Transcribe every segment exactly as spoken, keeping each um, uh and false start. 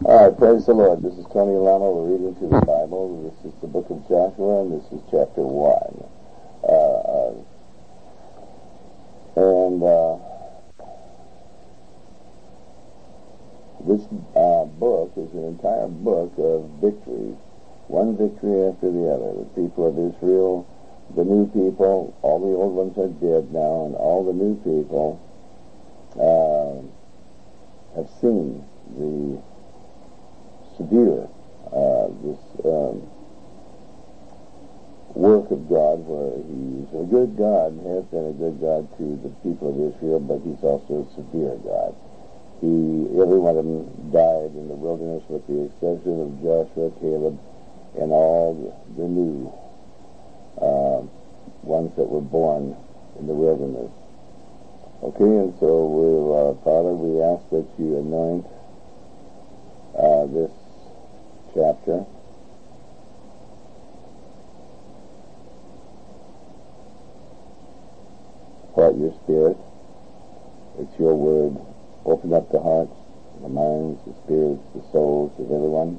All right, praise the Lord. This is Tony Alano. We're reading through the Bible. This is the book of Joshua, and this is chapter one. Uh, uh, and uh, this uh, book is an entire book of victories, one victory after the other. The people of Israel, the new people, all the old ones are dead now, and all the new people uh, have seen the severe uh, this um, work of God, where he's a good God, has been a good God to the people of Israel, but he's also a severe God. He, every one of them died in the wilderness with the exception of Joshua, Caleb, and all the new uh, ones that were born in the wilderness. Okay, and so, we'll, uh, Father, we ask that you anoint uh, this chapter. Pour out your Spirit. It's your word. Open up the hearts, the minds, the spirits, the souls of everyone,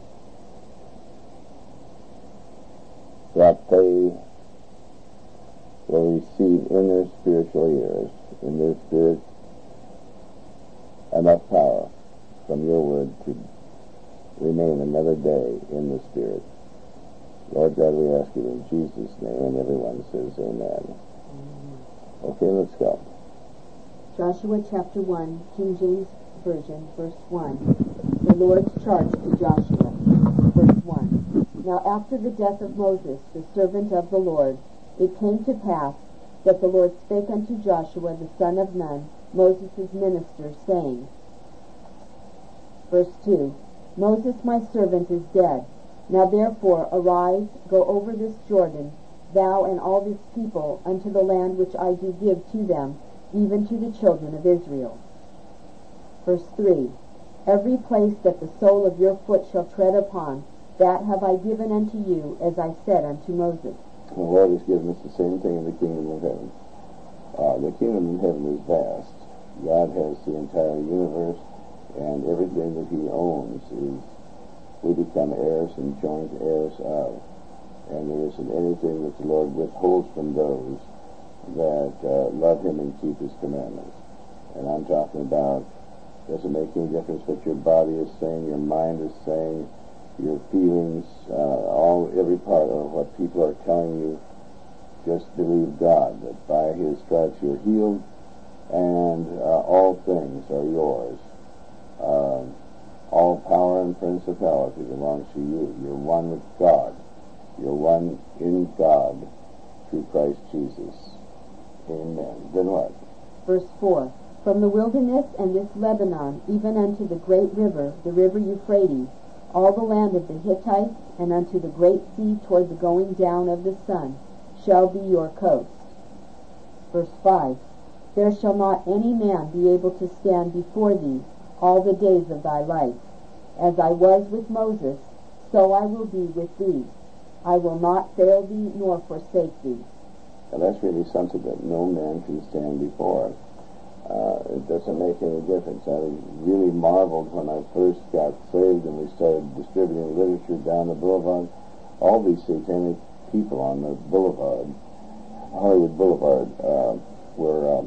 that they will receive in their spiritual ears, in their spirits, enough power from your word to remain another day in the Spirit. Lord God, we ask it in Jesus' name, and everyone says amen. Amen. Okay, let's go. Joshua chapter one, King James Version, verse one. The Lord's charge to Joshua, verse one. Now after the death of Moses, the servant of the Lord, it came to pass that the Lord spake unto Joshua the son of Nun, Moses' minister, saying, verse two, Moses my servant is dead. Now therefore arise, go over this Jordan, thou and all this people, unto the land which I do give to them, even to the children of Israel. Verse three, Every place that the sole of your foot shall tread upon, that have I given unto you, as I said unto Moses. The Lord has given us the same thing in the kingdom of heaven. Uh, the kingdom of heaven is vast. God has the entire universe, and everything that he owns is, we become heirs and joint heirs of. And there isn't anything that the Lord withholds from those that uh, love him and keep his commandments. And I'm talking about, doesn't make any difference what your body is saying, your mind is saying, your feelings, uh, all every part of what people are telling you. Just believe God, that by his stripes you're healed, and uh, all things are yours. Uh, all power and principality belongs to you. You're one with God. You're one in God through Christ Jesus. Amen. Then what? Verse four. From the wilderness and this Lebanon, even unto the great river, the river Euphrates, all the land of the Hittites, and unto the great sea toward the going down of the sun, shall be your coast. Verse five. There shall not any man be able to stand before thee all the days of thy life. As I was with Moses, so I will be with thee. I will not fail thee nor forsake thee. And that's really something that no man can stand before. Uh, it doesn't make any difference. I really marveled when I first got saved and we started distributing literature down the boulevard. All these satanic people on the boulevard, Hollywood Boulevard, uh, were um,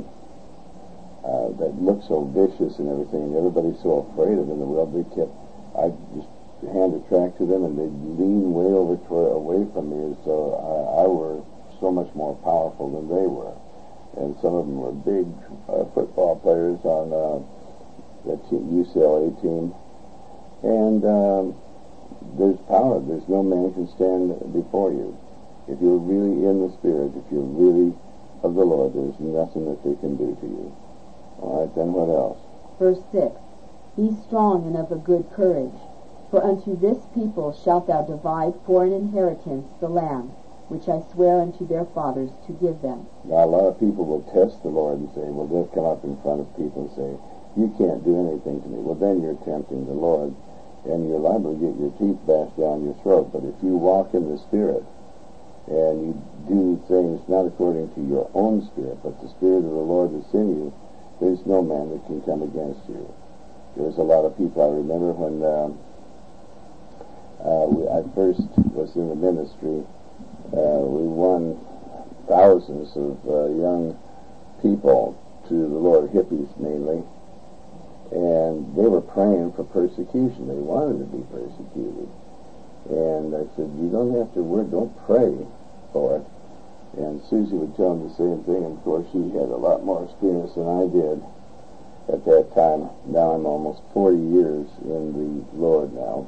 uh, that looked so vicious and everything. Everybody's so afraid of in the world. They kept, I just hand a tract to them and they'd lean way over toward, away from me as though I, I were so much more powerful than they were. And some of them were big uh, football players on uh, the U C L A team. And um, there's power. There's no man can stand before you. If you're really in the Spirit, if you're really of the Lord, there's nothing that they can do to you. All right, then what else? Verse six. Be strong and of a good courage, for unto this people shalt thou divide for an inheritance the land, which I swear unto their fathers to give them. Now, a lot of people will test the Lord and say, well, they'll come up in front of people and say, you can't do anything to me. Well, then you're tempting the Lord, and you're liable to get your teeth bashed down your throat. But if you walk in the Spirit, and you do things not according to your own spirit, but the Spirit of the Lord that's in you, there's no man that can come against you. there was a lot of people. I remember when uh, uh, we, I first was in the ministry, uh, we won thousands of uh, young people to the Lord, hippies mainly, and they were praying for persecution. They wanted to be persecuted. And I said, you don't have to worry, don't pray for it. And Susie would tell them the same thing, and of course she had a lot more experience than I did at that time. Now I'm almost forty years in the Lord now.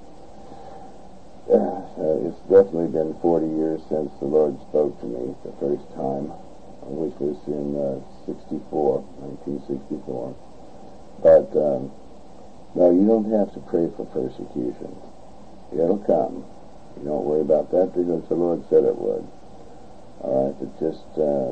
Uh, it's definitely been forty years since the Lord spoke to me the first time, which was in uh, sixty-four, nineteen sixty-four. But um, no, you don't have to pray for persecution. It'll come. You don't worry about that because the Lord said it would. All right, but just uh,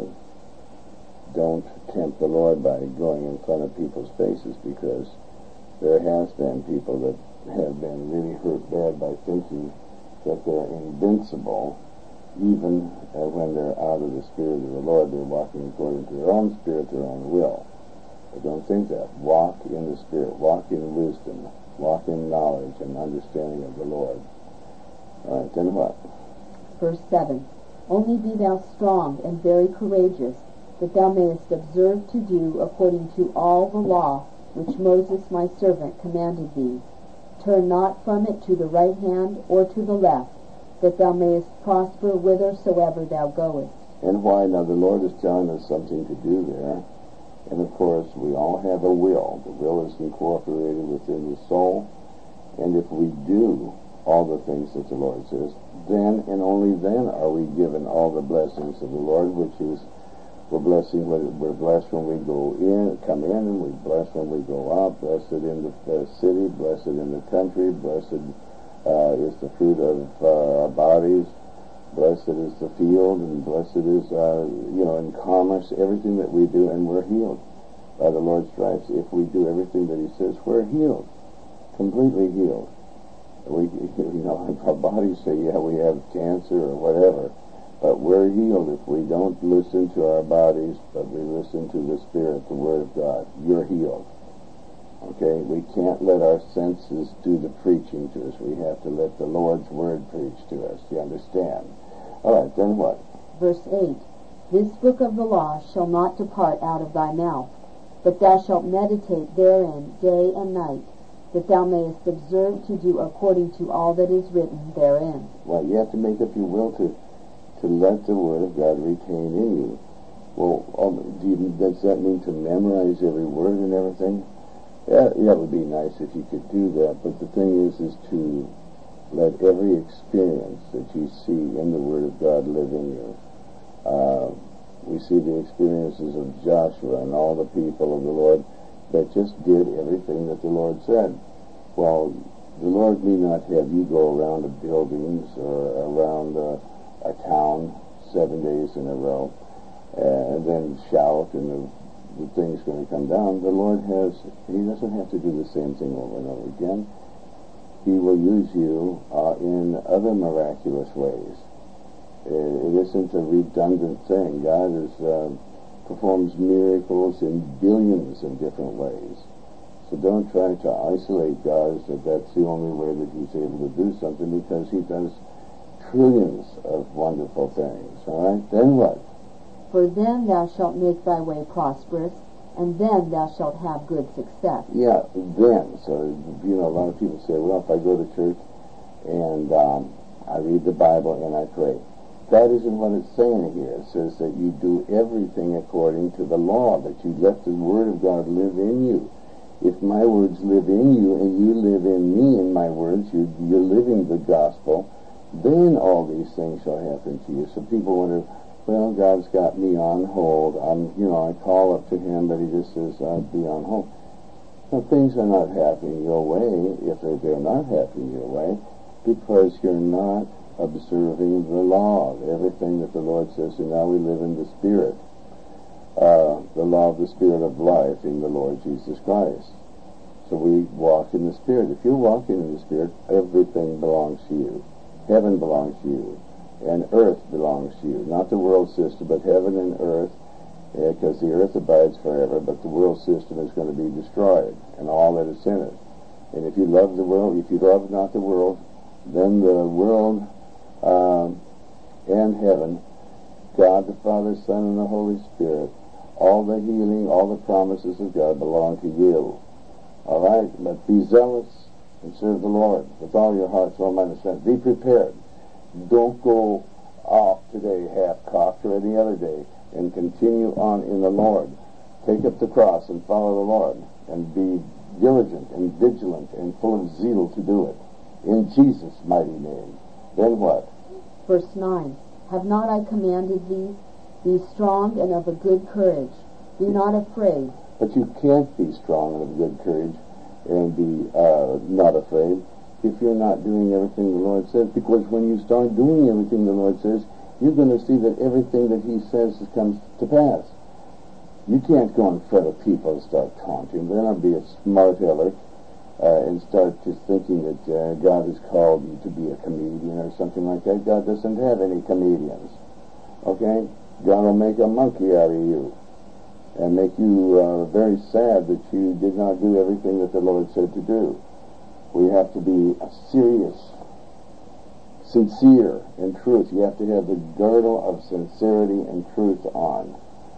don't tempt the Lord by going in front of people's faces, because there has been people that have been really hurt bad by thinking that they're invincible, even uh, when they're out of the Spirit of the Lord. They're walking according to their own spirit, their own will. But don't think that. Walk in the Spirit. Walk in wisdom. Walk in knowledge and understanding of the Lord. All right, then what? Verse seven. Only be thou strong and very courageous, that thou mayest observe to do according to all the law which Moses my servant commanded thee. Turn not from it to the right hand or to the left, that thou mayest prosper whithersoever thou goest. And why? Now the Lord is telling us something to do there. And of course, we all have a will. The will is incorporated within the soul. And if we do all the things that the Lord says, then and only then are we given all the blessings of the Lord, which is, we're blessing, we're blessed when we go in, come in, and we're blessed when we go out, blessed in the uh, city, blessed in the country, blessed uh, is the fruit of uh, our bodies, blessed is the field, and blessed is, uh, you know, in commerce, everything that we do, and we're healed by the Lord's stripes. If we do everything that He says, we're healed, completely healed. We, you know, our bodies say, yeah, we have cancer or whatever, but we're healed if we don't listen to our bodies, but we listen to the Spirit, the Word of God. You're healed. Okay? We can't let our senses do the preaching to us. We have to let the Lord's Word preach to us. Do you understand? All right, then what? Verse eight. This book of the law shall not depart out of thy mouth, but thou shalt meditate therein day and night, that thou mayest observe to do according to all that is written therein. Well, you have to make up your will to to let the Word of God retain in you. Well, do you, does that mean to memorize every word and everything? Yeah, that would be nice if you could do that, but the thing is, is to let every experience that you see in the Word of God live in you. Uh, we see the experiences of Joshua and all the people of the Lord that just did everything that the Lord said. Well, the Lord may not have you go around the buildings or around uh, a town seven days in a row and then shout and the, the thing's going to come down. The Lord has, He doesn't have to do the same thing over and over again. He will use you uh, in other miraculous ways. It, it isn't a redundant thing. God is uh, performs miracles in billions of different ways. So don't try to isolate God as that that's the only way that He's able to do something, because He does trillions of wonderful things. All right? Then what? For then thou shalt make thy way prosperous, and then thou shalt have good success. Yeah, then. So, you know, a lot of people say, well, if I go to church and um, I read the Bible and I pray. That isn't what it's saying here. It says that you do everything according to the law, that you let the Word of God live in you. If my words live in you and you live in me and my words, you, you're living the gospel, then all these things shall happen to you. So people wonder, well, God's got me on hold. I'm, you know, I call up to Him, but He just says, I'd be on hold. Now, things are not happening your way, if they're, they're not happening your way, because you're not observing the law, everything that the Lord says, and now we live in the Spirit, uh, the law of the Spirit of life in the Lord Jesus Christ. So we walk in the Spirit. If you're walking in the Spirit, everything belongs to you. Heaven belongs to you, and earth belongs to you. Not the world system, but heaven and earth because the earth abides forever, but the world system is going to be destroyed, and all that is in it. And if you love the world, if you love not the world, then the world um, and heaven, God the Father, Son, and the Holy Spirit, all the healing, all the promises of God belong to you. All right? But be zealous and serve the Lord with all your heart, soul, mind, and strength. Be prepared. Don't go off today half-cocked or any other day, and continue on in the Lord. Take up the cross and follow the Lord, and be diligent and vigilant and full of zeal to do it. In Jesus' mighty name. Then what? Verse nine. Have not I commanded thee? Be strong and of a good courage. Be not afraid. But you can't be strong and of good courage and be uh, not afraid if you're not doing everything the Lord says. Because when you start doing everything the Lord says, you're going to see that everything that He says comes to pass. You can't go in front of people and start taunting. Then I'll be a smart aleck uh, and start just thinking that uh, God has called you to be a comedian or something like that. God doesn't have any comedians. Okay? God will make a monkey out of you and make you uh, very sad that you did not do everything that the Lord said to do. We have to be serious, sincere in truth. You have to have the girdle of sincerity and truth on,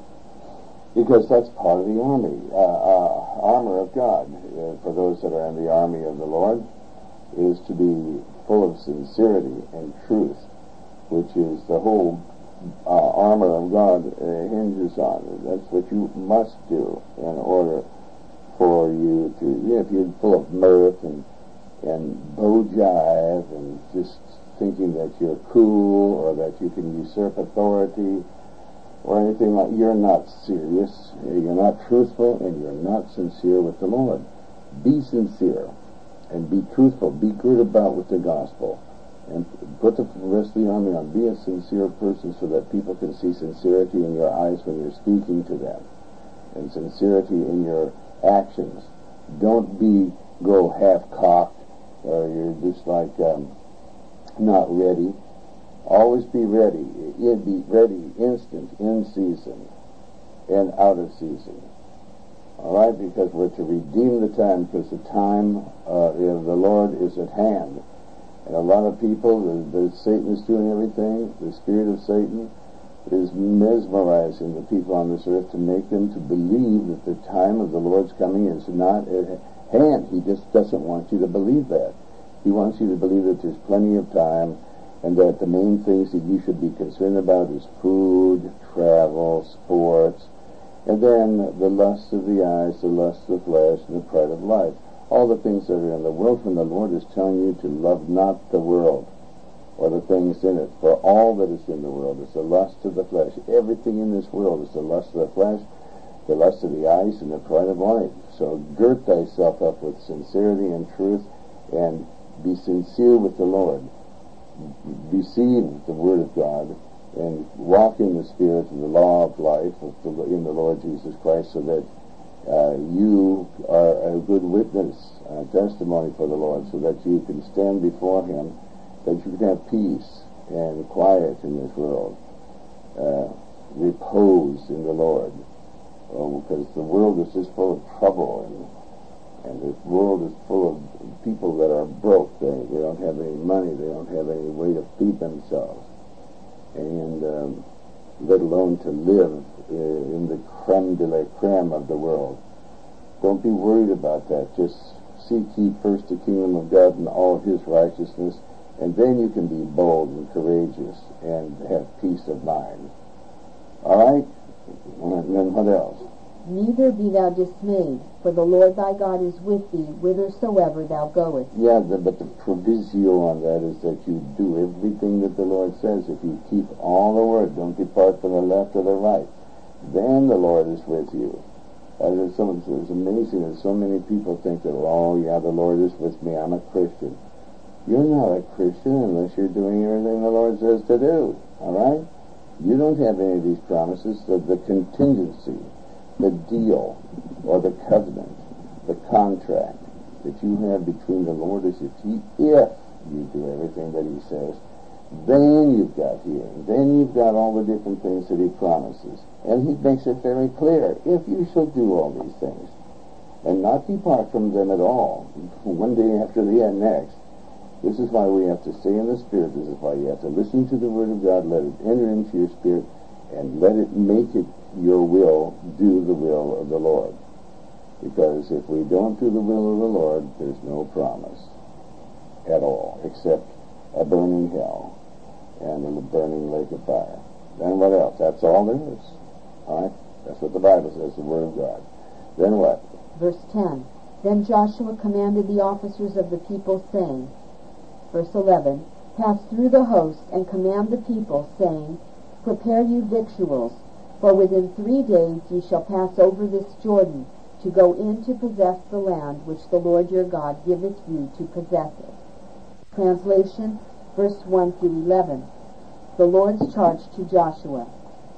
because that's part of the army, uh, uh, armor of God. Uh, for those that are in the army of the Lord, is to be full of sincerity and truth, which is the whole uh, armor of God uh, hinges on. That's what you must do in order for you to, you know, if you're full of mirth and and bow jive and just thinking that you're cool or that you can usurp authority or anything like, you're not serious, you're not truthful, and you're not sincere with the Lord. Be sincere and be truthful. Be good about with the gospel, and put the rest of the army on. Be a sincere person so that people can see sincerity in your eyes when you're speaking to them, and sincerity in your actions. Don't be go half-cocked, or you're just like um, not ready. Always be ready. You'd be ready, instant, in season, and out of season. All right, because we're to redeem the time, because the time uh, of the Lord is at hand. And a lot of people, the, the Satan is doing everything. The spirit of Satan is mesmerizing the people on this earth to make them to believe that the time of the Lord's coming is not at hand. He just doesn't want you to believe that. He wants you to believe that there's plenty of time, and that the main things that you should be concerned about is food, travel, sports, and then the lust of the eyes, the lust of the flesh, and the pride of life. All the things that are in the world, when the Lord is telling you to love not the world or the things in it, for all that is in the world is the lust of the flesh. Everything in this world is the lust of the flesh, the lust of the eyes, and the pride of life. So gird thyself up with sincerity and truth, and be sincere with the Lord. Receive the Word of God, and walk in the Spirit of the law of life of the, in the Lord Jesus Christ, so that uh, you are a good witness, a testimony for the Lord, so that you can stand before Him, that you can have peace and quiet in this world, uh, repose in the Lord, oh, because the world is just full of trouble, and and this world is full of people that are broke. They, they don't have any money. They don't have any way to feed themselves, and um, let alone to live uh, in the creme de la creme of the world. Don't be worried about that. Just seek ye first the kingdom of God and all of His righteousness, and then you can be bold and courageous and have peace of mind. All right? And then what else? Neither be thou dismayed, for the Lord thy God is with thee whithersoever thou goest. Yeah, the, but the provisio on that is that you do everything that the Lord says. If you keep all the word, don't depart from the left or the right, then the Lord is with you. Uh, there's so, it's amazing that so many people think that, oh, yeah, the Lord is with me, I'm a Christian. You're not a Christian unless you're doing everything the Lord says to do, all right? You don't have any of these promises. The, the contingency, the deal, or the covenant, the contract that you have between the Lord is if you, if you do everything that He says, Then you've got here. Then you've got all the different things that he promises. And he makes it very clear, if you shall do all these things, and not depart from them at all, one day after the next. This is why we have to stay in the Spirit. This is why you have to listen to the Word of God, let it enter into your spirit, and let it make it your will, do the will of the Lord. Because if we don't do the will of the Lord, there's no promise at all, except a burning hell and a burning lake of fire. Then what else? That's all there is. All right? That's what the Bible says, the Word of God. Then what? Verse ten. Then Joshua commanded the officers of the people, saying, verse eleven, pass through the host and command the people, saying, prepare you victuals, for within three days ye shall pass over this Jordan, to go in to possess the land which the Lord your God giveth you to possess it. Translation, verse one through eleven. The Lord's charge to Joshua.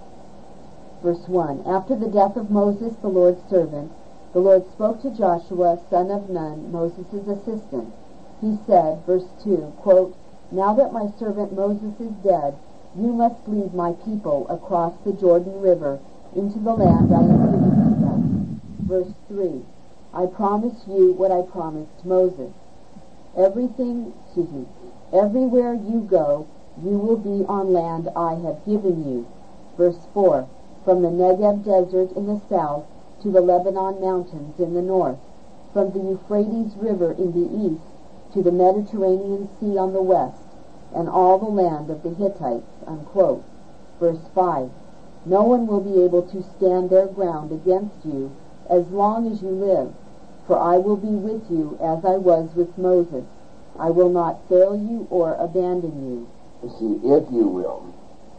Verse one. After the death of Moses, the Lord's servant, the Lord spoke to Joshua, son of Nun, Moses' assistant. He said, verse two, quote, now that my servant Moses is dead, you must lead my people across the Jordan River into the land I am giving to them. Verse three, I promise you what I promised Moses. Everything, excuse me, everywhere you go, you will be on land I have given you. Verse four, from the Negev desert in the south to the Lebanon mountains in the north, from the Euphrates River in the east to the Mediterranean Sea on the west, and all the land of the Hittites, unquote. Verse five, no one will be able to stand their ground against you as long as you live, for I will be with you as I was with Moses. I will not fail you or abandon you. You see, if you will,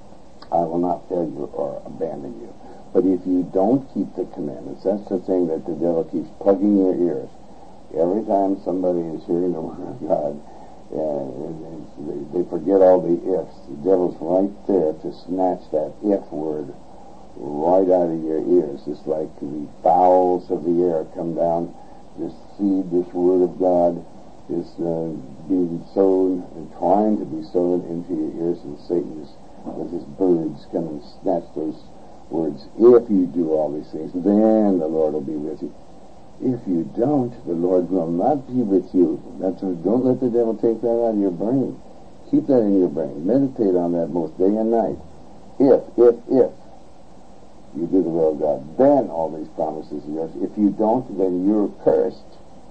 I will not fail you or abandon you. But if you don't keep the commandments, that's the thing that the devil keeps plugging your ears. Every time somebody is hearing the Word of God, and they, they forget all the ifs. The devil's right there to snatch that if word right out of your ears. It's like the bowels of the air come down. This seed, this Word of God, is uh, being sown and trying to be sown into your ears, and Satan is, with his birds, come and snatch those words. If you do all these things, then the Lord will be with you. If you don't, the Lord will not be with you. That's what, don't let the devil take that out of your brain. Keep that in your brain. Meditate on that both day and night. If, if, if you do the will of God, then all these promises are yours. If you don't, then you're cursed.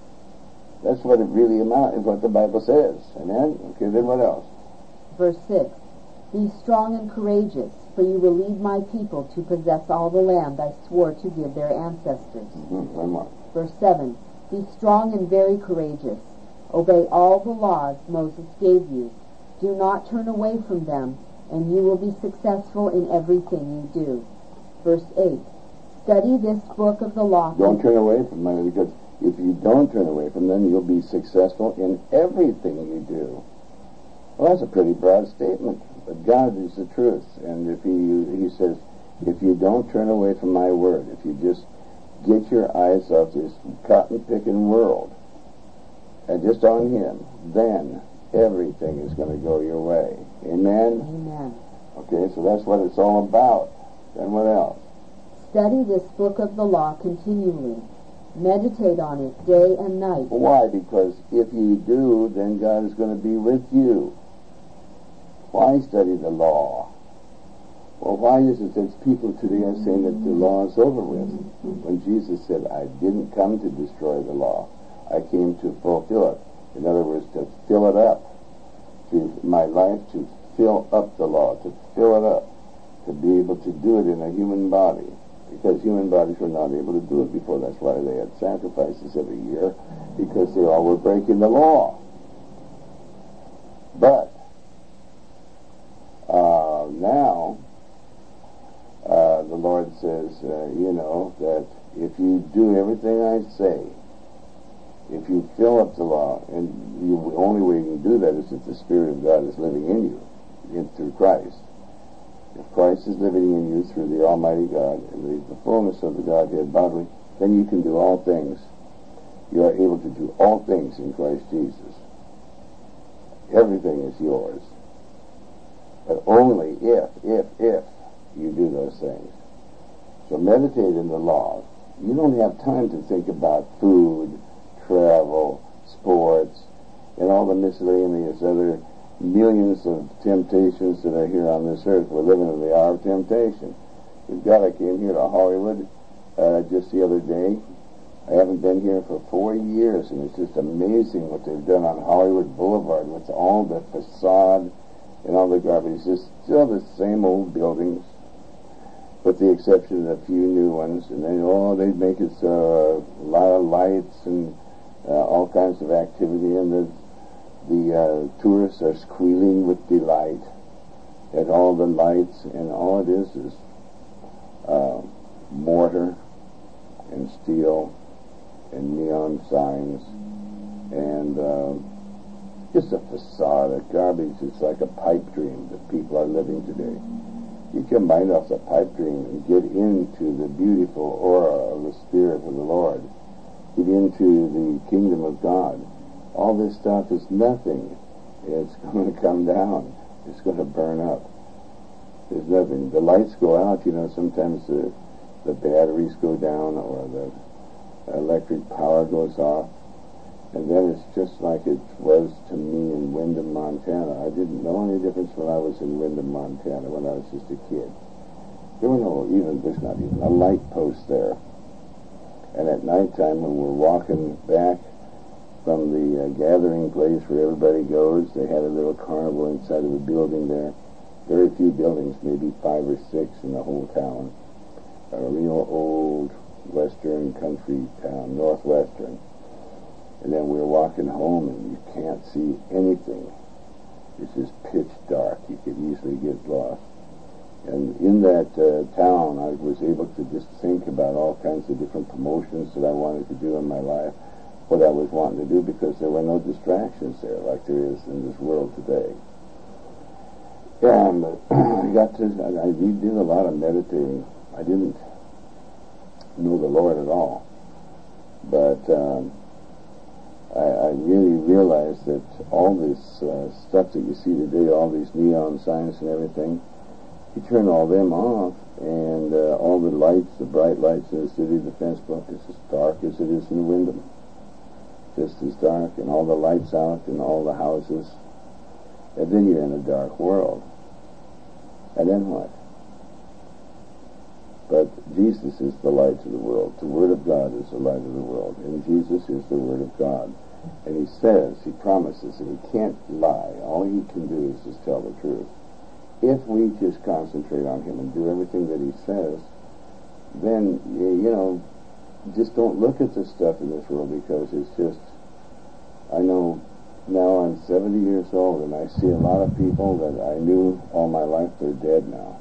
That's what it really amounts, is what the Bible says. Amen? Okay, then what else? Verse six. Be strong and courageous, for you will lead my people to possess all the land I swore to give their ancestors. Mm-hmm. One more. Verse seven. Be strong and very courageous. Obey all the laws Moses gave you. Do not turn away from them, and you will be successful in everything you do. Verse eight. Study this book of the law. Don't turn away from them, because if you don't turn away from them, you'll be successful in everything you do. Well, that's a pretty broad statement, but God is the truth. And if he, he says, if you don't turn away from my word, if you just get your eyes off this cotton-picking world and just on him, then everything is going to go your way. Amen? Amen. Okay, so that's what it's all about. Then what else? Study this book of the law continually. Meditate on it day and night. Why? Because if you do, then God is going to be with you. Why study the law? Well, why is it that people today are saying that the law is over with? When Jesus said, I didn't come to destroy the law. I came to fulfill it. In other words, to fill it up. To my life, to fill up the law, to fill it up. To be able to do it in a human body. Because human bodies were not able to do it before. That's why they had sacrifices every year. Because they all were breaking the law. But, uh, now, Uh, the Lord says, uh, you know, that if you do everything I say, if you fill up the law, and the only way you can do that is if the Spirit of God is living in you, in, through Christ. If Christ is living in you through the Almighty God, and the, the fullness of the Godhead bodily, then you can do all things. You are able to do all things in Christ Jesus. Everything is yours. But only if, if, if you do those things. So meditate in the law. You don't have time to think about food, travel, sports, and all the miscellaneous other millions of temptations that are here on this earth. We're living in the hour of temptation. We've got, I came here to Hollywood uh, just the other day. I haven't been here for four years, and it's just amazing what they've done on Hollywood Boulevard with all the facade and all the garbage. It's still the same old buildings, with the exception of a few new ones. And then, oh, they make it uh, a lot of lights and uh, all kinds of activity, and the the uh, tourists are squealing with delight at all the lights, and all it is is uh, mortar and steel and neon signs and uh, just a facade of garbage. It's like a pipe dream that people are living today. You can mind off the pipe dream and get into the beautiful aura of the Spirit of the Lord. Get into the kingdom of God. All this stuff is nothing. It's going to come down. It's going to burn up. There's nothing. The lights go out. You know, sometimes the, the batteries go down or the electric power goes off. And then it's just like it was to me in Windham, Montana. I didn't know any difference when I was in Windham, Montana, when I was just a kid. There were no even, there's not even a light post there. And at nighttime when we're walking back from the uh, gathering place where everybody goes, they had a little carnival inside of a building there. Very few buildings, maybe five or six in the whole town. A real old western country town, northwestern. And then we're walking home and you can't see anything. It's just pitch dark. You could easily get lost. And in that uh, town, I was able to just think about all kinds of different promotions that I wanted to do in my life, what I was wanting to do, because there were no distractions there like there is in this world today. And I got to, I, I did a lot of meditating. I didn't know the Lord at all. But um, I, I really realized that all this uh, stuff that you see today, all these neon signs and everything, you turn all them off, and uh, all the lights, the bright lights in the city, the fence block is as dark as it is in Windham. Just as dark, and all the lights out, and all the houses. And then you're in a dark world. And then what? But Jesus is the light of the world. The Word of God is the light of the world. And Jesus is the Word of God. And he says, he promises, and he can't lie. All he can do is just tell the truth. If we just concentrate on him and do everything that he says, then, you know, just don't look at the stuff in this world, because it's just, I know now I'm seventy years old, and I see a lot of people that I knew all my life, they're dead now.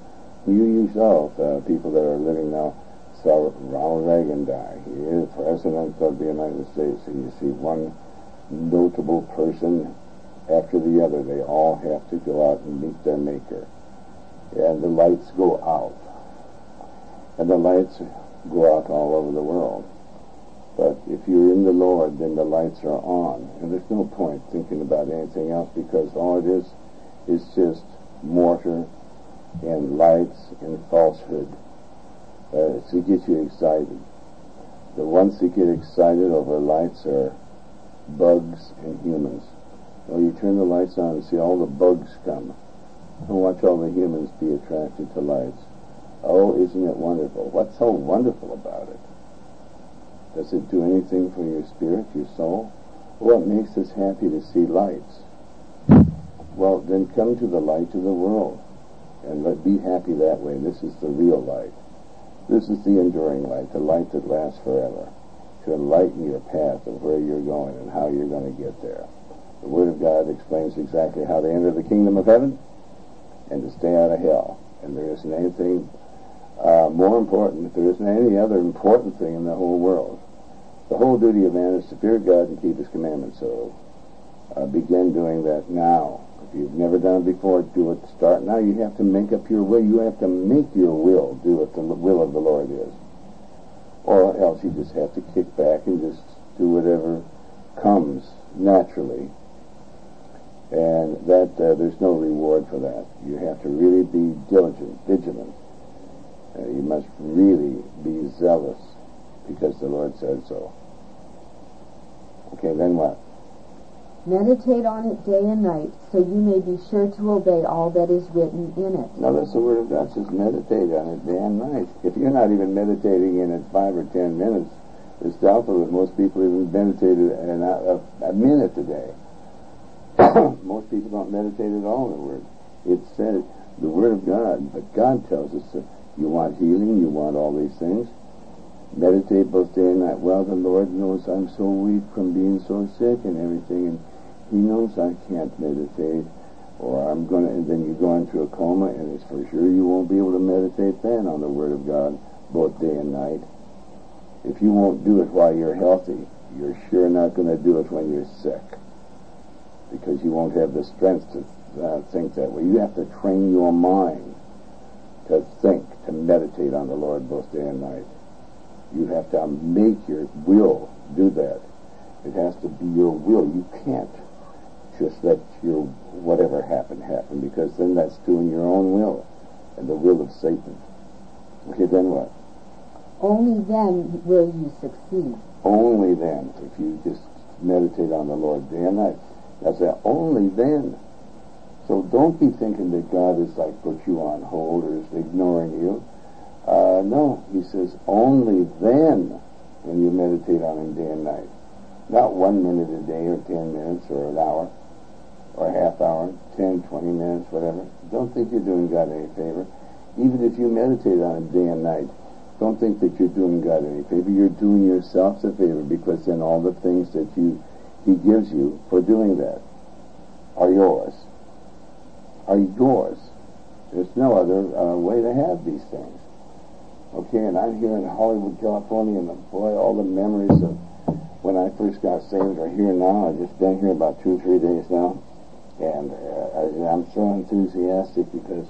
You yourself, uh, people that are living now, saw Ronald Reagan die. He is President of the United States, and you see one notable person after the other. They all have to go out and meet their Maker. And the lights go out. And the lights go out all over the world. But if you're in the Lord, then the lights are on. And there's no point thinking about anything else, because all it is is just mortar and lights and falsehood uh, to get you excited. The ones that get excited over lights are bugs and humans. Well, you turn the lights on and see all the bugs come, and watch all the humans be attracted to lights. Oh, isn't it wonderful? What's so wonderful about it? Does it do anything for your spirit, your soul? What makes us happy to see lights? Well, then come to the light of the world, and let be happy that way. This is the real light. This is the enduring light, the light that lasts forever, to enlighten your path of where you're going and how you're going to get there. The Word of God explains exactly how to enter the kingdom of heaven and to stay out of hell. And there isn't anything uh, more important, there isn't any other important thing in the whole world. The whole duty of man is to fear God and keep his commandments. So uh, begin doing that now. If you've never done it before, do it. Start now. You have to make up your will. You have to make your will do what the will of the Lord is. Or else you just have to kick back and just do whatever comes naturally. And that uh, there's no reward for that. You have to really be diligent, vigilant. Uh, you must really be zealous because the Lord said so. Okay, then what? Meditate on it day and night, so you may be sure to obey all that is written in it. No, that's the Word of God. It says meditate on it day and night. If you're not even meditating in it five or ten minutes, it's doubtful that most people even meditated an, a, a minute a day. Most people don't meditate at all in the Word. It says the Word of God, but God tells us that you want healing, you want all these things. Meditate both day and night. Well, the Lord knows I'm so weak from being so sick and everything, and He knows I can't meditate, or I'm going to, and then you go into a coma, and it's for sure you won't be able to meditate then on the Word of God, both day and night. If you won't do it while you're healthy, you're sure not going to do it when you're sick, because you won't have the strength to uh, think that way. You have to train your mind to think, to meditate on the Lord both day and night. You have to make your will do that. It has to be your will. You can't just let your whatever happen happen, because then that's doing your own will and the will of Satan. Okay, then what? Only then will you succeed. Only then, if you just meditate on the Lord day and night. That's it. Only then. So don't be thinking that God is like put you on hold or is ignoring you. Uh, no, He says only then when you meditate on Him day and night. Not one minute a day or ten minutes or an hour or a half hour, ten, twenty minutes, whatever. Don't think you're doing God any favor. Even if you meditate on Him day and night, don't think that you're doing God any favor. You're doing yourself a favor, because then all the things that you He gives you for doing that are yours. Are yours. There's no other uh, way to have these things. Okay, and I'm here in Hollywood, California, and boy, all the memories of when I first got saved are here now. I've just been here about two or three days now, and uh, I, I'm so enthusiastic because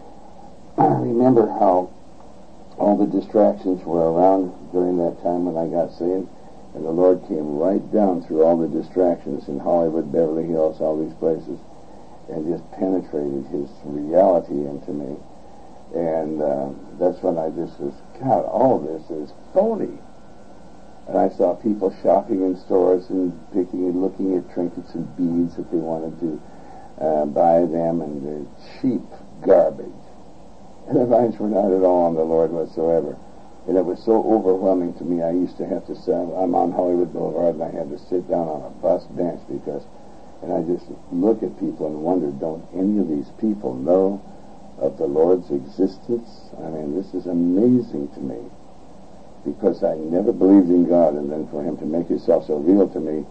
I remember how all the distractions were around during that time when I got saved, and the Lord came right down through all the distractions in Hollywood, Beverly Hills, all these places, and just penetrated His reality into me. And uh, that's when I just was, God, all this is phony. And I saw people shopping in stores and picking and looking at trinkets and beads that they wanted to uh, buy them, and the cheap garbage. And the minds were not at all on the Lord whatsoever. And it was so overwhelming to me, I used to have to sit, I'm on Hollywood Boulevard, and I had to sit down on a bus bench because, and I just look at people and wonder, don't any of these people know of the Lord's existence? I mean, this is amazing to me, because I never believed in God, and then for Him to make Himself so real to me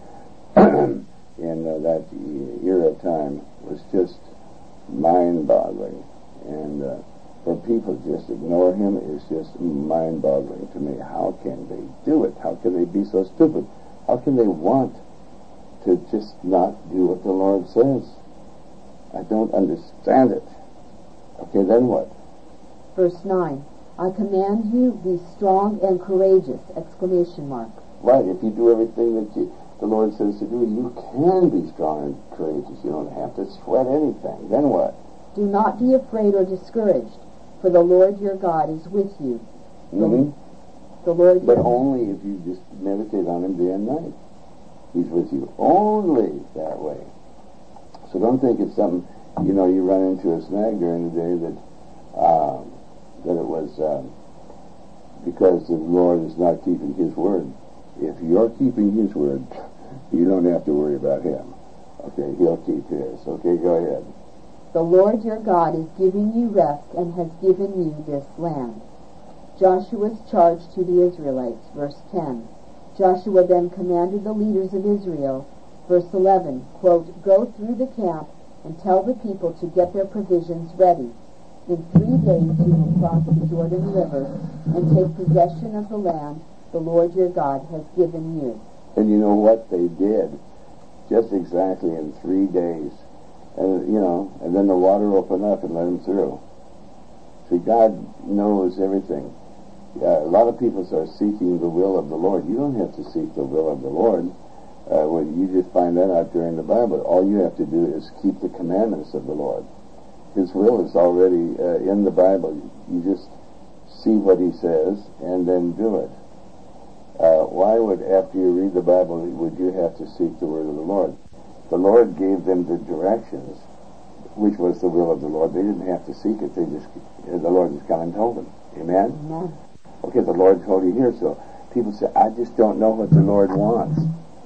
in uh, that era of time was just mind-boggling. And uh, for people to just ignore Him is just mind-boggling to me. How can they do it? How can they be so stupid? How can they want to just not do what the Lord says? I don't understand it. Okay, then what? Verse nine. I command you, be strong and courageous! Exclamation mark. Right, if you do everything that you, the Lord says to do, you can be strong and courageous. You don't have to sweat anything. Then what? Do not be afraid or discouraged, for the Lord your God is with you. Mm-hmm. The Lord But your only if you just meditate on Him day and night. He's with you. Only that way. So don't think it's something, you know, you run into a snag during the day that um, that it was um, because the Lord is not keeping His word. If you're keeping His word, you don't have to worry about Him. Okay, He'll keep His. Okay, go ahead. The Lord your God is giving you rest and has given you this land. Joshua's charge to the Israelites, verse ten. Joshua then commanded the leaders of Israel, verse eleven, quote, go through the camp and tell the people to get their provisions ready. In three days you will cross the Jordan River and take possession of the land the Lord your God has given you. And you know what? They did. Just exactly in three days. And, you know, and then the water opened up and let them through. See, God knows everything. Yeah, a lot of people are seeking the will of the Lord. You don't have to seek the will of the Lord. Uh, well, you just find that out during the Bible. All you have to do is keep the commandments of the Lord. His will is already uh, in the Bible. You just see what he says and then do it. Uh, why would, after you read the Bible, would you have to seek the word of the Lord? The Lord gave them the directions, which was the will of the Lord. They didn't have to seek it. They just, the Lord just come and told them. Amen? Amen. Okay, the Lord told you here, so people say, I just don't know what the Lord wants.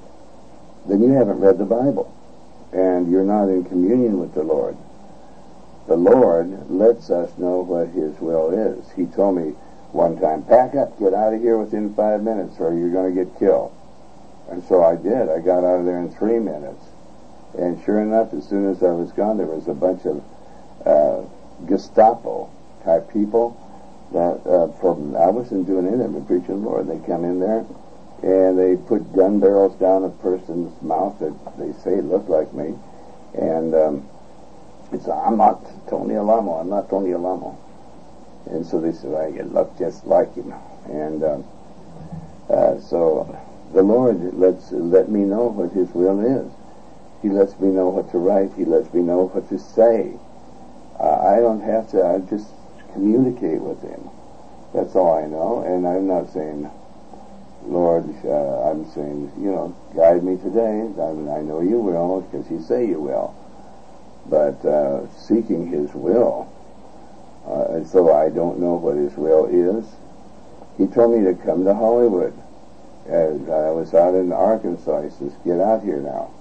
Then you haven't read the Bible, and you're not in communion with the Lord. The Lord lets us know what his will is. He told me one time, pack up, get out of here within five minutes or you're going to get killed. And so I did. I got out of there in three minutes. And sure enough, as soon as I was gone, there was a bunch of uh, Gestapo-type people that uh, from, I wasn't doing anything but preaching the Lord. They come in there, and they put gun barrels down a person's mouth that they say looked like me. And um, it's, I'm not Tony Alamo. I'm not Tony Alamo. And so they said, well, you look just like him. And um, uh, so the Lord lets let me know what his will is. He lets me know what to write. He lets me know what to say. Uh, I don't have to. I just communicate with him. That's all I know. And I'm not saying, Lord, uh, I'm saying, you know, guide me today. I mean, I know you will because you say you will. But uh, seeking his will, uh, and so I don't know what his will is. He told me to come to Hollywood. And I was out in Arkansas. He says, get out here now.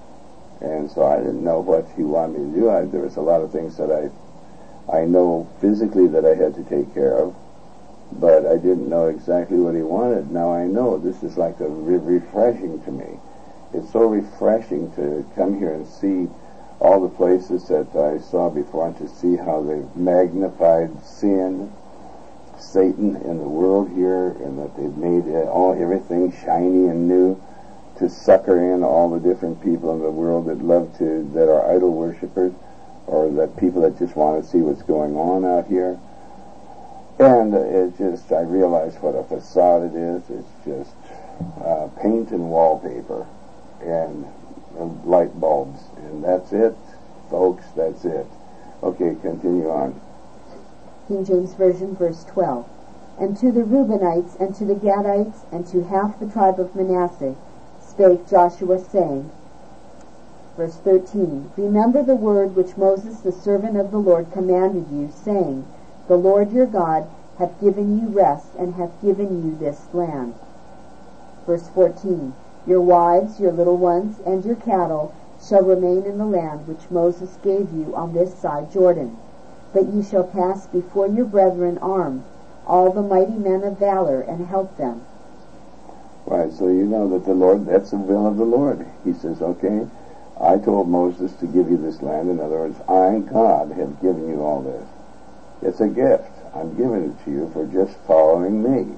And so I didn't know what he wanted me to do. I, there was a lot of things that I I know physically that I had to take care of, but I didn't know exactly what he wanted. Now I know. This is like a re- refreshing to me. It's so refreshing to come here and see all the places that I saw before and to see how they've magnified sin, Satan in the world here, and that they've made it all everything shiny and new to sucker in all the different people in the world that love to, that are idol worshipers, or that people that just want to see what's going on out here. And it just, I realize what a facade it is. It's just uh, paint and wallpaper and uh, light bulbs. And that's it, folks, that's it. Okay, continue on. King James Version, verse twelve. And to the Reubenites, and to the Gadites, and to half the tribe of Manasseh, spake Joshua, saying, verse thirteen, remember the word which Moses the servant of the Lord commanded you, saying, the Lord your God hath given you rest, and hath given you this land. Verse fourteen, your wives, your little ones, and your cattle shall remain in the land which Moses gave you on this side Jordan. But ye shall pass before your brethren armed, all the mighty men of valor, and help them. Right, so you know that the Lord, that's the will of the Lord. He says, okay, I told Moses to give you this land. In other words, I, God, have given you all this. It's a gift. I'm giving it to you for just following me.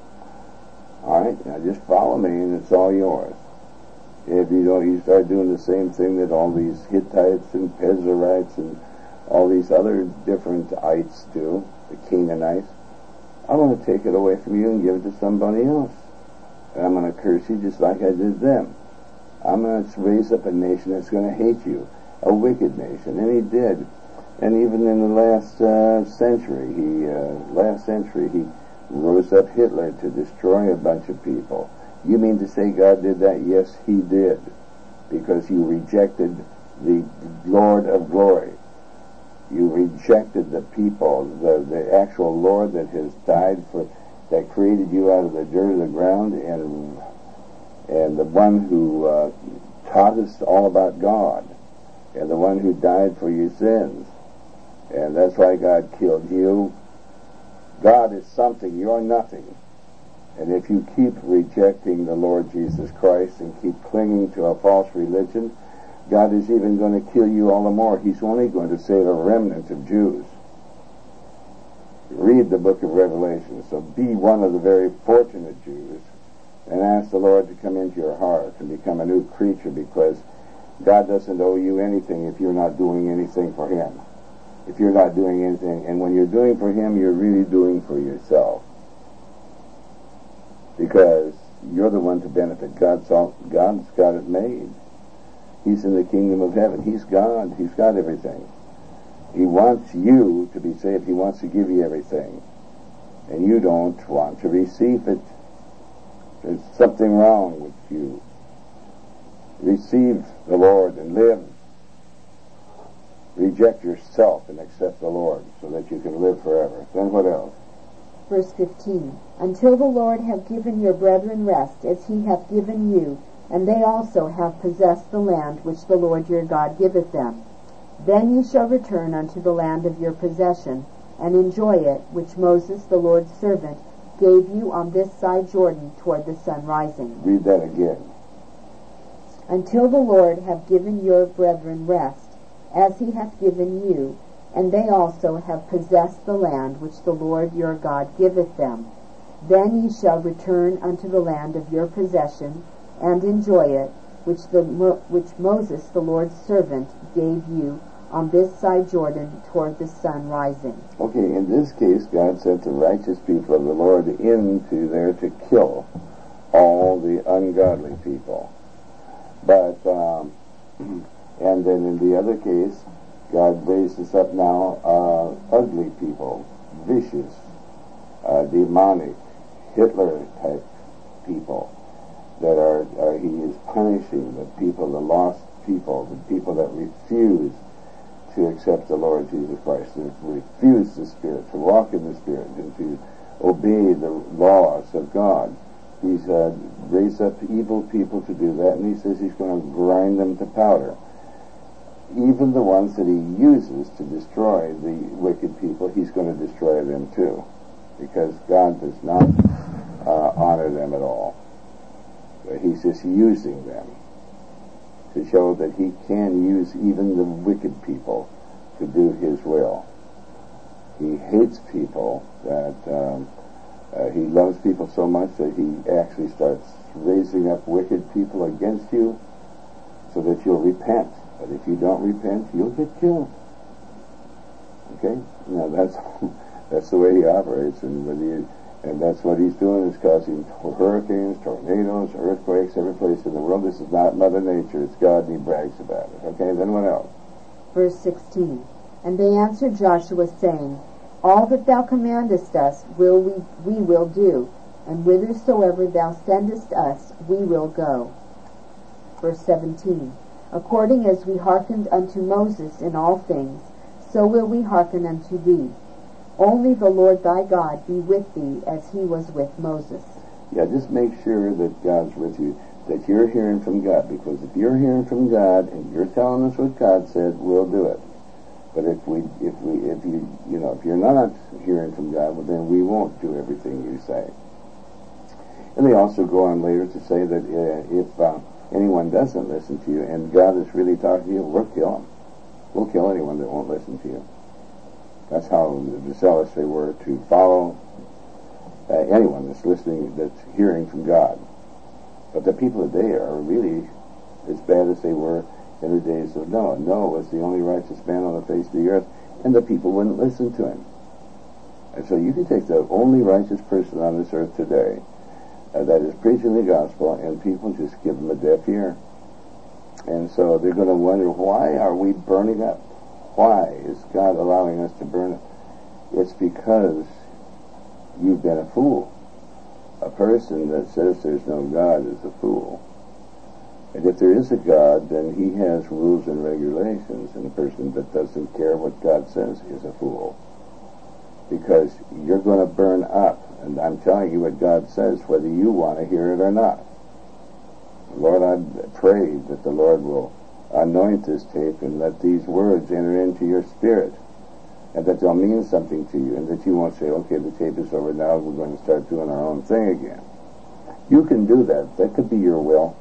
All right, now just follow me and it's all yours. If you don't, you start doing the same thing that all these Hittites and Pezerites and all these other different ites do, the Canaanites, I'm going to take it away from you and give it to somebody else. And I'm going to curse you just like I did them. I'm going to raise up a nation that's going to hate you, a wicked nation. And he did. And even in the last uh, century, he uh, last century, he rose up Hitler to destroy a bunch of people. You mean to say God did that? Yes, he did. Because you rejected the Lord of glory. You rejected the people, the, the actual Lord that has died for, that created you out of the dirt of the ground, and and the one who uh, taught us all about God, and the one who died for your sins. And that's why God killed you. God is something, you're nothing. And if you keep rejecting the Lord Jesus Christ and keep clinging to a false religion, God is even going to kill you all the more. He's only going to save a remnant of Jews. Read the book of Revelation. So be one of the very fortunate Jews and ask the Lord to come into your heart and become a new creature, because God doesn't owe you anything if you're not doing anything for Him. If you're not doing anything, and when you're doing for Him, you're really doing for yourself. Because you're the one to benefit. God's all, God's got it made. He's in the kingdom of heaven. He's God. He's got everything. He wants you to be saved. He wants to give you everything. And you don't want to receive it. There's something wrong with you. Receive the Lord and live. Reject yourself and accept the Lord so that you can live forever. Then what else? Verse fifteen. Until the Lord have given your brethren rest, as he hath given you, and they also have possessed the land which the Lord your God giveth them. Then ye shall return unto the land of your possession, and enjoy it, which Moses the Lord's servant gave you on this side Jordan toward the sun rising. Read that again. Until the Lord have given your brethren rest, as he hath given you, and they also have possessed the land which the Lord your God giveth them. Then ye shall return unto the land of your possession, and enjoy it, which the which Moses the Lord's servant gave you on this side Jordan toward the sun rising. Okay, in this case, God sent the righteous people of the Lord into there to kill all the ungodly people. But, um, and then in the other case, God raises up now uh, ugly people, vicious, uh, demonic, Hitler-type people that are, are, he is punishing the people, the lost people, the people that refuse to accept the Lord Jesus Christ, to refuse the Spirit, to walk in the Spirit, and to obey the laws of God. He's uh, raised up evil people to do that, and he says he's going to grind them to powder. Even the ones that he uses to destroy the wicked people, he's going to destroy them too, because God does not uh, honor them at all. He's just using them to show that he can use even the wicked people to do his will. He hates people that um, uh, he loves people so much that he actually starts raising up wicked people against you so that you'll repent. But if you don't repent, you'll get killed. Okay? Now that's that's the way he operates, and whether you, and that's what he's doing, is causing hurricanes, tornadoes, earthquakes, every place in the world. This is not Mother Nature, it's God, and he brags about it. Okay, then what else? Verse sixteen. And they answered Joshua, saying, All that thou commandest us will we, we will do, and whithersoever thou sendest us we will go. Verse seventeen. According as we hearkened unto Moses in all things, so will we hearken unto thee. Only the Lord thy God be with thee as he was with Moses. Yeah, just make sure that God's with you, that you're hearing from God, because if you're hearing from God and you're telling us what God said, we'll do it. But if we, if we, if you, you know, if you're not hearing from God, well, then we won't do everything you say. And they also go on later to say that uh, if uh, anyone doesn't listen to you and God is really talking to you, we'll kill him. We'll kill anyone that won't listen to you. That's how zealous they were to follow uh, anyone that's listening, that's hearing from God. But the people today are really as bad as they were in the days of Noah. Noah was the only righteous man on the face of the earth, and the people wouldn't listen to him. And so you can take the only righteous person on this earth today uh, that is preaching the gospel, and people just give them a deaf ear. And so they're going to wonder, why are we burning up? Why is God allowing us to burn up? It's because you've been a fool. A person that says there's no God is a fool. And if there is a God, then he has rules and regulations, and a person that doesn't care what God says is a fool. Because you're going to burn up, and I'm telling you what God says, whether you want to hear it or not. Lord, I pray that the Lord will anoint this tape and let these words enter into your spirit, and that they'll mean something to you, and that you won't say, okay, the tape is over now, we're going to start doing our own thing again. You can do that. That could be your will.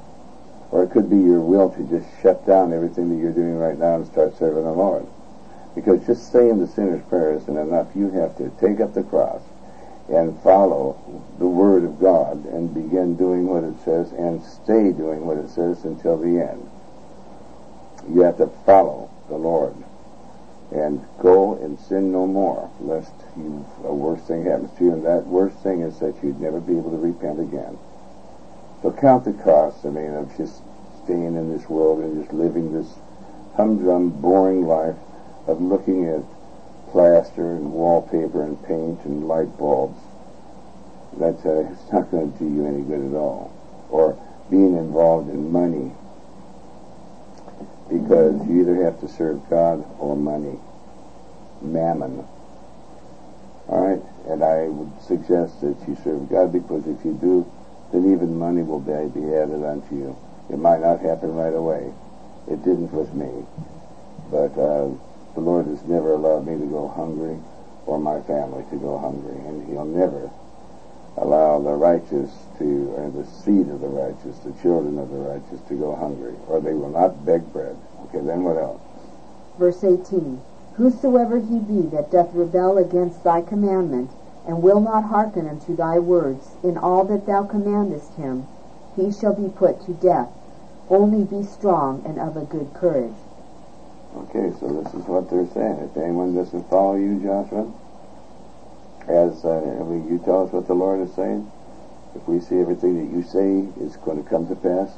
Or it could be your will to just shut down everything that you're doing right now and start serving the Lord. Because just saying the sinner's prayer isn't enough. You have to take up the cross and follow the Word of God and begin doing what it says and stay doing what it says until the end. You have to follow the Lord and go and sin no more, lest you, a worse thing happens to you. And that worst thing is that you'd never be able to repent again. So count the costs, I mean, of just staying in this world and just living this humdrum, boring life of looking at plaster and wallpaper and paint and light bulbs. That's uh, it's not going to do you any good at all. Or being involved in money, because you either have to serve God or money, mammon. All right, and I would suggest that you serve God, because if you do, then even money will be added unto you. It might not happen right away. It didn't with me, but uh, the Lord has never allowed me to go hungry or my family to go hungry, and He'll never allow the righteous to, or the seed of the righteous, the children of the righteous, to go hungry, or they will not beg bread. Okay, then what else? Verse eighteen. Whosoever he be that doth rebel against thy commandment, and will not hearken unto thy words, in all that thou commandest him, he shall be put to death. Only be strong and of a good courage. Okay, so this is what they're saying. If anyone doesn't follow you, Joshua, as uh, will you tell us what the Lord is saying? If we see everything that you say is going to come to pass,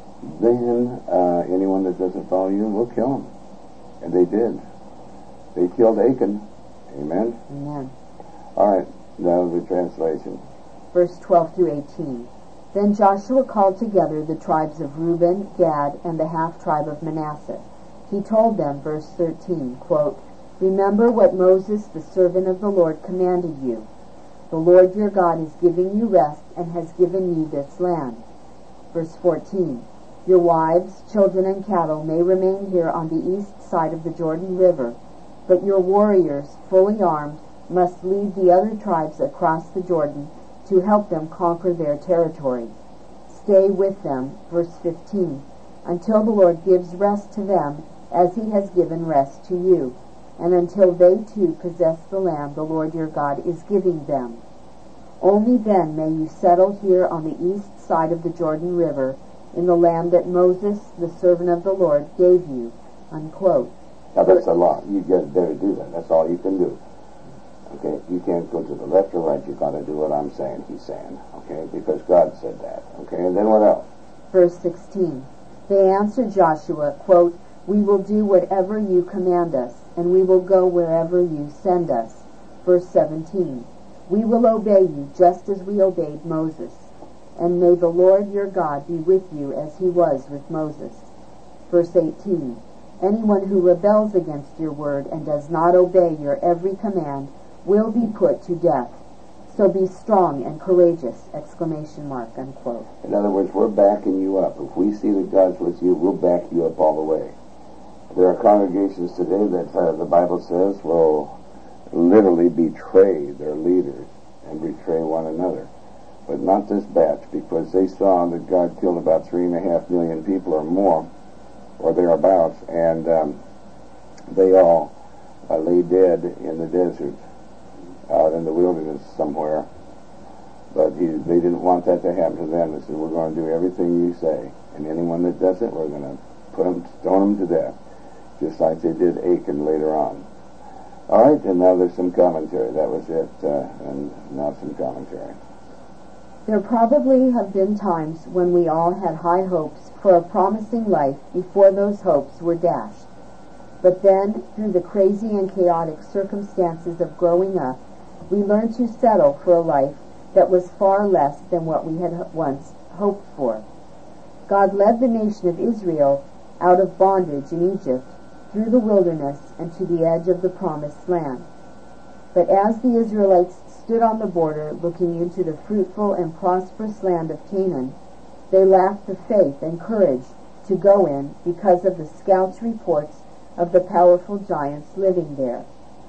then uh, anyone that doesn't follow you, we'll kill him. And they did. They killed Achan. Amen? Amen. All right, now the translation. Verse twelve through eighteen. Then Joshua called together the tribes of Reuben, Gad, and the half-tribe of Manasseh. He told them, verse thirteen, quote, Remember what Moses, the servant of the Lord, commanded you. The Lord your God is giving you rest and has given you this land. Verse fourteen. Your wives, children, and cattle may remain here on the east side of the Jordan River, but your warriors, fully armed, must lead the other tribes across the Jordan to help them conquer their territory. Stay with them, verse fifteen, until the Lord gives rest to them as He has given rest to you, and until they too possess the land the Lord your God is giving them. Only then may you settle here on the east side of the Jordan River, in the land that Moses, the servant of the Lord, gave you. Unquote. Now that's a law. You just better do that. That's all you can do. Okay? You can't go to the left or right. You've got to do what I'm saying, he's saying. Okay? Because God said that. Okay? And then what else? Verse sixteen. They answered Joshua, quote, We will do whatever you command us, and we will go wherever you send us. Verse seventeen. We will obey you just as we obeyed Moses. And may the Lord your God be with you as he was with Moses. Verse eighteen. Anyone who rebels against your word and does not obey your every command will be put to death. So be strong and courageous! Exclamation mark, unquote. In other words, we're backing you up. If we see that God's with you, we'll back you up all the way. There are congregations today that uh, the Bible says will literally betray their leaders and betray one another. But not this batch, because they saw that God killed about three and a half million people or more, or thereabouts, and um, they all uh, lay dead in the desert, out in the wilderness somewhere. But he, they didn't want that to happen to them. They said, we're going to do everything you say, and anyone that doesn't, we're going to put them, stone them to death, just like they did Achan later on. All right, and now there's some commentary. That was it, uh, and now some commentary. There probably have been times when we all had high hopes for a promising life before those hopes were dashed. But then, through the crazy and chaotic circumstances of growing up, we learned to settle for a life that was far less than what we had once hoped for. God led the nation of Israel out of bondage in Egypt, through the wilderness, and to the edge of the promised land. But as the Israelites stood on the border looking into the fruitful and prosperous land of Canaan, they lacked the faith and courage to go in because of the scouts' reports of the powerful giants living there.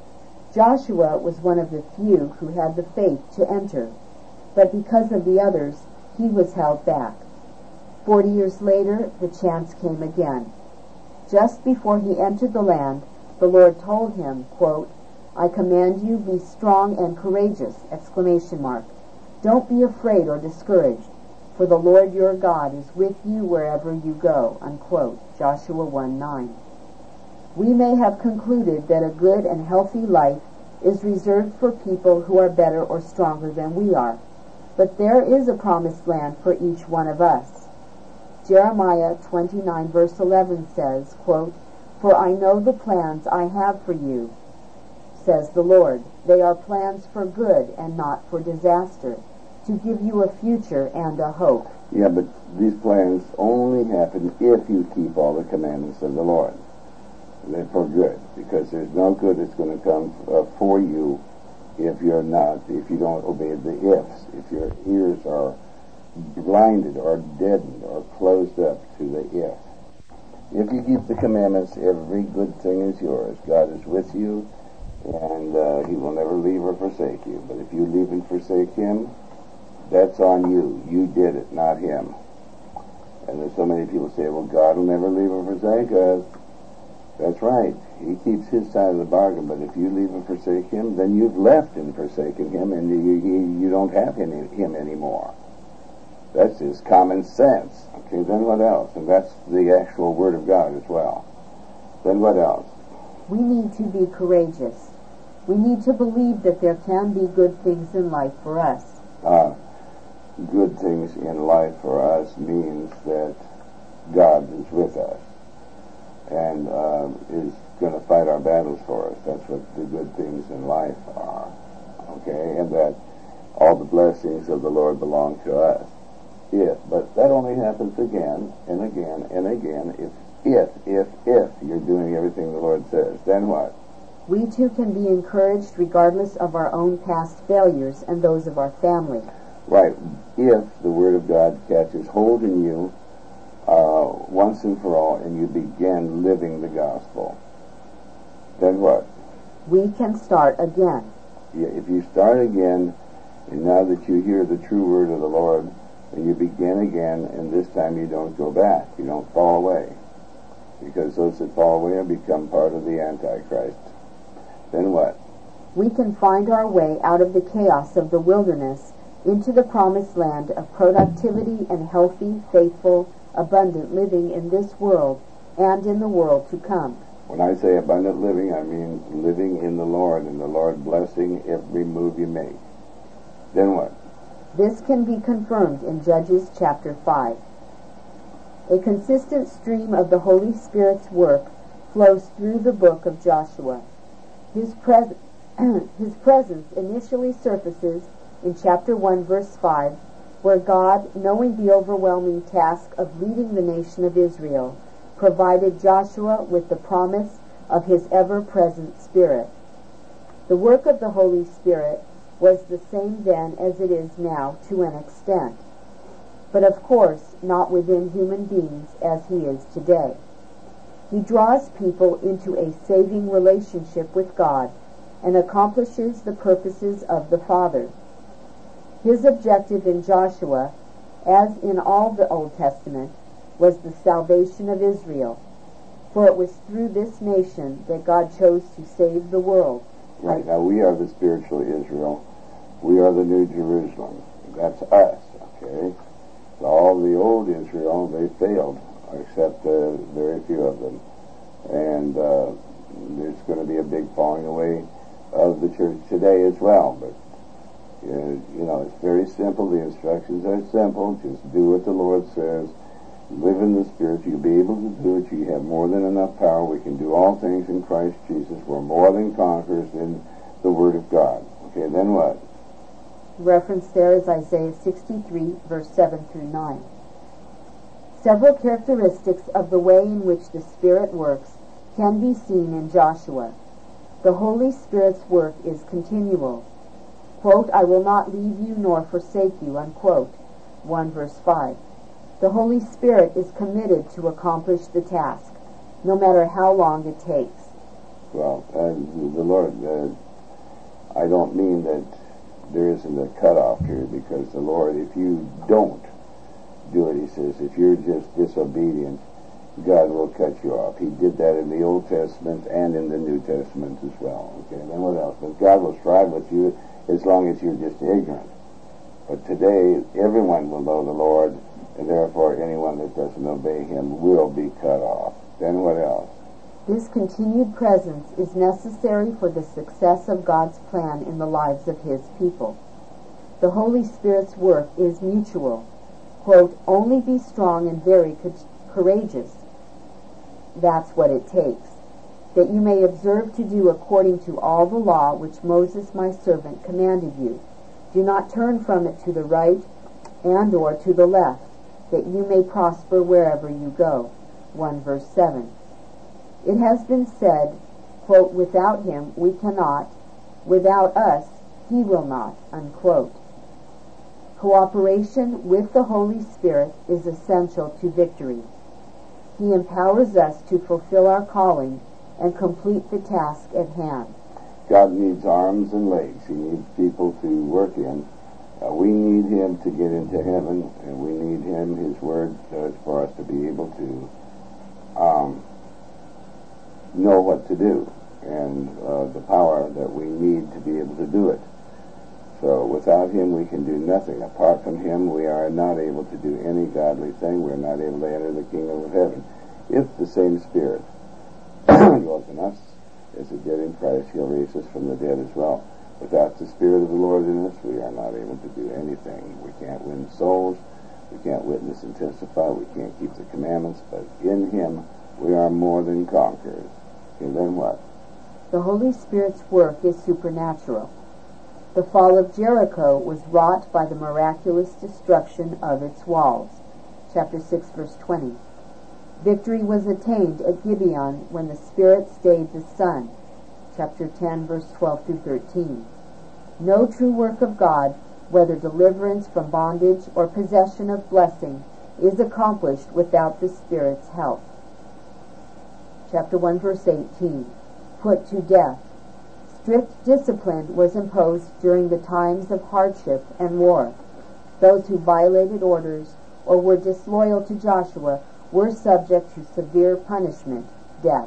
Joshua was one of the few who had the faith to enter, but because of the others, he was held back. Forty years later, the chance came again. Just before he entered the land, the Lord told him, quote, I command you, be strong and courageous! Exclamation mark. Don't be afraid or discouraged, for the Lord your God is with you wherever you go. Unquote. Joshua one nine. We may have concluded that a good and healthy life is reserved for people who are better or stronger than we are. But there is a promised land for each one of us. Jeremiah twenty-nine verse eleven says, quote, "For I know the plans I have for you, says the Lord. They are plans for good and not for disaster, to give you a future and a hope." Yeah, but these plans only happen if you keep all the commandments of the Lord. They're for good, because there's no good that's going to come uh, for you if you're not, if you don't obey the ifs, if your ears are blinded or deadened or closed up to the if. If you keep the commandments, every good thing is yours. God is with you, and uh, he will never leave or forsake you. But if you leave and forsake him, that's on you. You did it, not him. And there's so many people say, well, God will never leave or forsake us. That's right. He keeps his side of the bargain, but if you leave and forsake him, then you've left and forsaken him, and you, you, you don't have him, him anymore. That's just common sense. Okay, then what else? And that's the actual Word of God as well. Then what else? We need to be courageous. We need to believe that there can be good things in life for us. Uh, good things in life for us means that God is with us and uh, is going to fight our battles for us. That's what the good things in life are. Okay, and that all the blessings of the Lord belong to us. If, but that only happens again and again and again if, if, if, if you're doing everything the Lord says. Then what? We too can be encouraged regardless of our own past failures and those of our family. Right. If the Word of God catches hold in you uh, once and for all and you begin living the gospel, then what? We can start again. Yeah, if you start again, and now that you hear the true word of the Lord, and you begin again, and this time you don't go back. You don't fall away. Because those that fall away have become part of the Antichrist. Then what? We can find our way out of the chaos of the wilderness into the promised land of productivity and healthy, faithful, abundant living in this world and in the world to come. When I say abundant living, I mean living in the Lord, and the Lord blessing every move you make. Then what? This can be confirmed in Judges chapter five. A consistent stream of the Holy Spirit's work flows through the book of Joshua. His, pres- his presence initially surfaces in chapter one, verse five, where God, knowing the overwhelming task of leading the nation of Israel, provided Joshua with the promise of his ever-present Spirit. The work of the Holy Spirit was the same then as it is now to an extent, but of course not within human beings as he is today. He draws people into a saving relationship with God and accomplishes the purposes of the Father. His objective in Joshua, as in all the Old Testament, was the salvation of Israel, for it was through this nation that God chose to save the world. Right, now we are the spiritual Israel. We are the New Jerusalem. That's us, okay? So all the old Israel, they failed, except uh, very few of them. And uh, there's going to be a big falling away of the church today as well. But, uh, you know, it's very simple. The instructions are simple. Just do what the Lord says. Live in the Spirit. You'll be able to do it. You have more than enough power. We can do all things in Christ Jesus. We're more than conquerors in the Word of God. Okay, then what? Reference there is Isaiah sixty-three, verse seven through nine. Several characteristics of the way in which the Spirit works can be seen in Joshua. The Holy Spirit's work is continual. Quote, I will not leave you nor forsake you, unquote. one verse five. The Holy Spirit is committed to accomplish the task, no matter how long it takes. Well, uh, the Lord, uh, I don't mean that there isn't a cutoff here, because the Lord, if you don't do it, he says, if you're just disobedient, God will cut you off. He did that in the Old Testament and in the New Testament as well. Okay, then what else? But God will strive with you as long as you're just ignorant. But today, everyone will know the Lord, and therefore anyone that doesn't obey him will be cut off. Then what else? This continued presence is necessary for the success of God's plan in the lives of his people. The Holy Spirit's work is mutual. Quote, only be strong and very courageous. That's what it takes. That you may observe to do according to all the law which Moses my servant commanded you. Do not turn from it to the right and or to the left, that you may prosper wherever you go. one verse seven. It has been said, quote, without him we cannot, without us he will not, unquote. Cooperation with the Holy Spirit is essential to victory. He empowers us to fulfill our calling and complete the task at hand. God needs arms and legs. He needs people to work in. Uh, we need him to get into heaven, and we need him, his word, uh, for us to be able to um, know what to do, and uh, the power that we need to be able to do it. So without him we can do nothing. Apart from him we are not able to do any godly thing. We're not able to enter the kingdom of heaven. If the same Spirit dwells in us as it did in Christ, he'll raise us from the dead as well. Without the Spirit of the Lord in us, we are not able to do anything. We can't win souls. We can't witness and testify. We can't keep the commandments. But in him, we are more than conquerors. And then what? The Holy Spirit's work is supernatural. The fall of Jericho was wrought by the miraculous destruction of its walls. Chapter six, verse twenty. Victory was attained at Gibeon when the Spirit stayed the sun. Chapter ten, verse twelve through thirteen. No true work of God, whether deliverance from bondage or possession of blessing, is accomplished without the Spirit's help. Chapter one, verse eighteen. Put to death. Strict discipline was imposed during the times of hardship and war. Those who violated orders or were disloyal to Joshua were subject to severe punishment, death.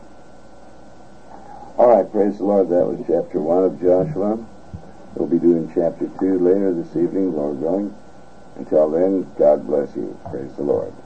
All right, praise the Lord. That was chapter one of Joshua. We'll be doing chapter two later this evening, Lord willing. Until then, God bless you. Praise the Lord.